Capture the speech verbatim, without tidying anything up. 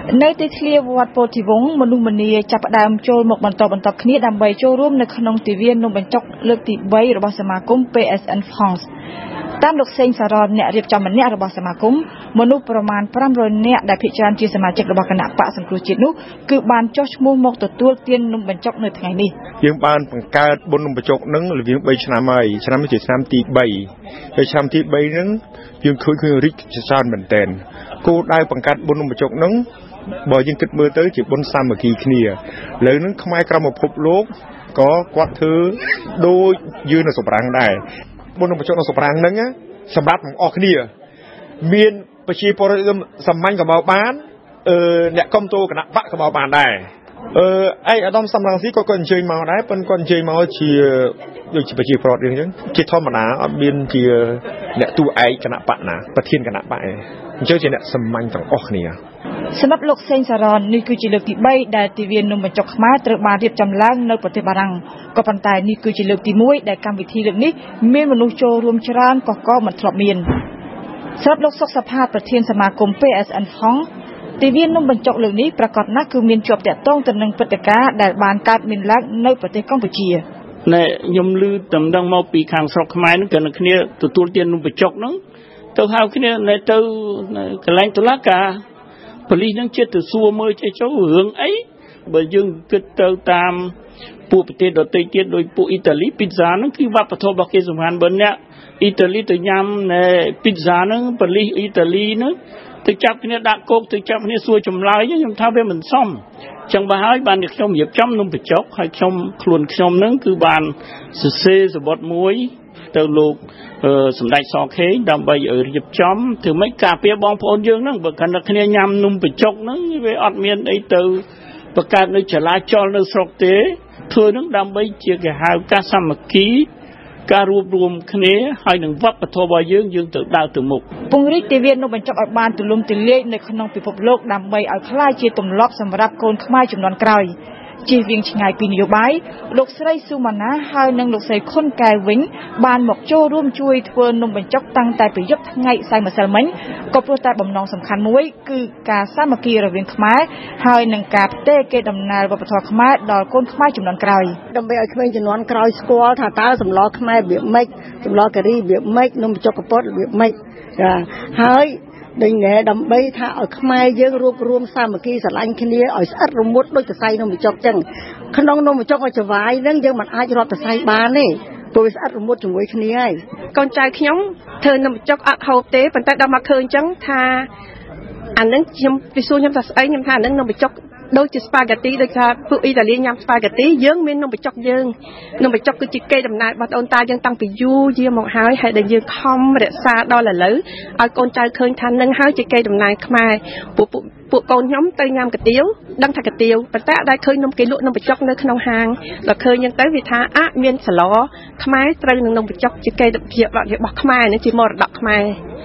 nơiទីធ្លាវត្តពោធិវង្សមនុស្សម្នាចាប់ផ្ដើមចូលមកបន្តបន្តគ្នាដើម្បីចូលរួមនៅក្នុងទិវានំបញ្ចុកលើកទីបីរបស់សមាគម P S N France តាមលោកសេងសារ៉នអ្នករៀបចំម្នាក់របស់សមាគមមនុស្សប្រមាណfive hundredនាក់ដែលភាគច្រើនជាសមាជិករបស់គណៈបកសង្គ្រោះជាតិនោះគឺបានចុះឈ្មោះមកទទួលទាននំបញ្ចុកនៅថ្ងៃនេះយើងបានបង្កើតបុណ្យនំបញ្ចុកនឹងរវាងthreeឆ្នាំហើយឆ្នាំនេះជាឆ្នាំទីthreeហើយឆ្នាំទីthreeហ្នឹងយើងឃើញឃើញរីកច្រើនមែនទែនគោលដៅបង្កើតបុណ្យនំបញ្ចុកនឹងបើយើងគិតមើលទៅជាបុណ្យសាមគ្គីគ្នាឥឡូវហ្នឹងខ្មែរក្រៅពិភពលោកក៏គាត់ធ្វើដូចយើងនៅសម្រាំងដែរបុណ្យនំបញ្ចុកនៅសម្រាំងហ្នឹងសម្រាប់ទាំងអស់គ្នាមានប្រជាពលរដ្ឋសាមញ្ញក៏មកបានអឺអ្នកគ្រប់គ្រងគណៈបកក៏មកបានដែរអឺឯកឧត្តមសំរងស៊ីគាត់ក៏អញ្ជើញមកដែរប៉ុន្តែគាត់អញ្ជើញមកជាដូចជាប្រជាពលរដ្ឋអញ្ចឹងជាធម្មតាអត់មានជាអ្នកតួឯកគណៈបកណាប្រធានគណៈបកឯងអញ្ចឹងជាអ្នកសាមញ្ញទាំងអស់គ្នាសម្រាប់លោកសេងសារ៉ននេះគឺជាលើកទីthreeដែលទិវានំបញ្ចុកខ្មែរត្រូវបានរៀបចំឡើងនៅប្រទេសបារាំងក៏ប៉ុន្តែនេះគឺជាលើកទីoneដែលកម្មវិធីលើកនេះមានមនុស្សចូលរួមច្រើនកកកមិនធ្លាប់មានសម្រាប់លោកសុកសភាប្រធានសមាគម P S N France ទិវានំបញ្ចុកលើកនេះប្រកាសណាស់គឺមានជាប់តាក់ទងទៅនឹងព្រឹត្តិការណ៍ដែលបានកើតមានឡើងនៅប្រទេសកម្ពុជាណែខ្ញុំឮតំណឹងមកពីខាងស្រុកខ្មែរនឹងក៏គ្នាទទួលទាននំបញ្ចុកហ្នឹងទៅហៅគ្នានៅទៅកន្លែងតុលាការប៉ូលីសនឹងចិត្តទៅសួរមើលចេះចូលរឿងអីបើយើងគិតទៅតាមពួកប្រទេសដទៃទៀតដោយពួកអ៊ីតាលីពីហ្សាហ្នឹងគឺវប្បធម៌របស់គេសំខាន់បើអ្នកអ៊ីតាលីទៅញ៉ាំនៅពីហ្សាហ្នឹងប៉ូលីសអ៊ីតាលីហ្នឹងទៅចាប់គ្នាដាក់គុកទៅចាប់គ្នាសួរចម្លើយខ្ញុំថាវាមិនសមចឹងបើហើយបានខ្ញុំរៀបចំនំបញ្ចុកហើយខ្ញុំខ្លួនខ្ញុំហ្នឹងគឺបានសរសេរសបុតមួយទៅលោកសម្ដេចសខេងដើម្បីឲ្យរៀបចំធ្វើម៉េចការពារបងប្អូនយើងហ្នឹងបើកាន់តែគ្នាញ៉ាំនំបញ្ចុកហ្នឹងវាអត់មានអីទៅបង្កើតនៅចលាចលនៅស្រុកទេធ្វើហ្នឹងដើម្បីជាគេហៅការសាមគ្គីការរួបរวมគ្នាហើយនឹងវប្បធម៌របស់យើងយើងទៅដើរទៅមុខពង្រីកទិវានំបញ្ចុកឲ្យបានទូលំទូលាយនៅក្នុងពិភពលោកដើម្បីឲ្យក្លាយជាទម្លាប់សម្រាប់កូនខ្មែរជំនាន់ក្រោយជិះវិញឆ្ងាយពីនយោបាយលោកស្រីស៊ូម៉ាណាហើយនិងលោកស្រីខុនកែវិញបានមកចូលរួមជួយធ្វើនំបញ្ចុកតាំងតែពីយប់ថ្ងៃសៅរ៍ម្សិលមិញក៏ព្រោះតែបំណងសំខាន់មួយគឺការសាមគ្គីរវាងខ្មែរហើយនឹងការផ្ទេរកេរដំណែលវប្បធម៌ខ្មែរដល់កូនខ្មែរជំនាន់ក្រោយដើម្បីឲ្យក្មេងជំនាន់ក្រោយស្គាល់ថាតើសម្លខ្មែររបៀបម៉េចសម្លការីរបៀបម៉េចនំបញ្ចុកកពតរបៀបម៉េចចាហើយដូចណែដើម្បីថាឲ្យខ្មែរយើងរួបរวมសាមគ្គីស្រឡាញ់គ្នាឲ្យស្អិតរមួតដូចសរសៃនំបញ្ចុកចឹងក្នុងនំបញ្ចុកឲ្យចវាយហ្នឹងយើងមិនអាចរាប់សរសៃបានទេព្រោះវាស្អិតរមួតជាមួយគ្នាហើយកូនចៅខ្ញុំធ្វើនំបញ្ចុកអត់ហូបទេប៉ុន្តែដល់មកឃើញចឹងថាអានឹងខ្ញុំពិសួរខ្ញុំថាស្អីខ្ញុំថាអានឹងនំបញ្ចុកដូចជាស្ប៉ាហ្គាទីដូចថាពួកអ៊ីតាលីញ៉ាំស្ប៉ាហ្គាទីយើងមាននំបញ្ចុកយើងនំបញ្ចុកគឺជាកេរដំណែលរបស់អូនតាយើងតាំងពីយូរយារមកហើយហើយដែលយើងខំរក្សាដល់ឥឡូវឲ្យកូនចៅឃើញថានឹងហើយជាកេរដំណែលខ្មែរពួកពួកកូនខ្ញុំទៅញ៉ាំកាទៀវដឹងថាកាទៀវប៉ុន្តែអត់ដែលឃើញនំគេលក់នំបញ្ចុកនៅក្នុងហាងដល់ឃើញអញ្ចឹងទៅវាថាអ่ะមានសឡខ្មែរត្រូវនឹងនំបញ្ចុកជាកេរដំណែលរបស់ខ្មែរនេះជាមរតកខ្មែរ